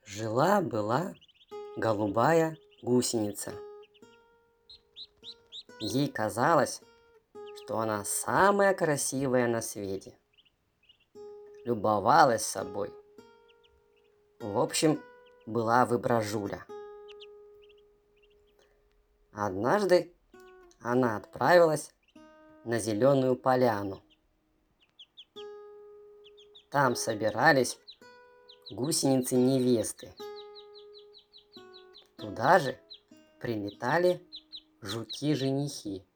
Жила-была голубая гусеница. Ей казалось, что она самая красивая на свете. Любовалась собой. В общем, была выбражуля. Однажды она отправилась на зеленую поляну. Там собирались гусеницы-невесты. Туда же прилетали жуки-женихи.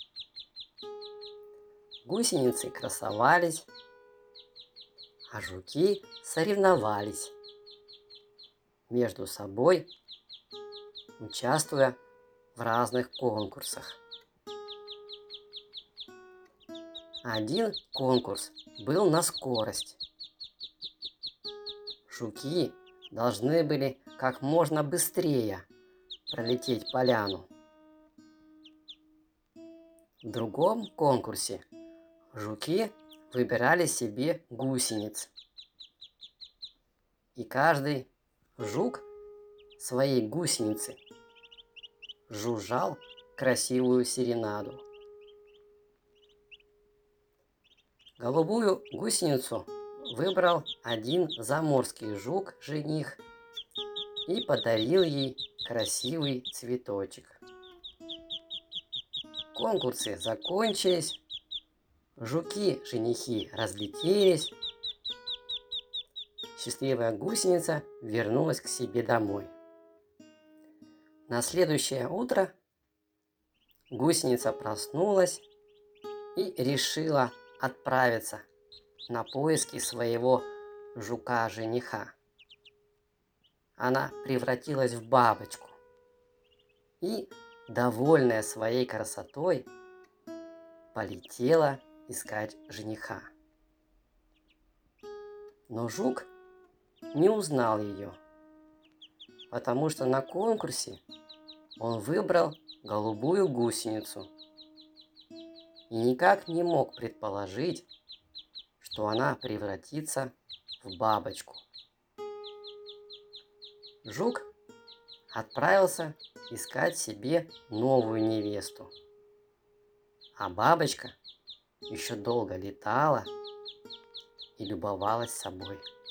Гусеницы красовались, а жуки соревновались между собой, участвуя в разных конкурсах. Один конкурс был на скорость. Жуки должны были как можно быстрее пролететь поляну. В другом конкурсе жуки выбирали себе гусениц. И каждый жук своей гусеницы жужжал красивую серенаду. Голубую гусеницу выбрал один заморский жук-жених и подарил ей красивый цветочек. Конкурсы закончились, жуки-женихи разлетелись. Счастливая гусеница вернулась к себе домой. На следующее утро гусеница проснулась и решила отправиться на поиски своего жука-жениха. Она превратилась в бабочку и, довольная своей красотой, полетела искать жениха. Но жук не узнал ее, потому что на конкурсе он выбрал голубую гусеницу и никак не мог предположить, что она превратится в бабочку. Жук отправился искать себе новую невесту, а бабочка еще долго летала и любовалась собой.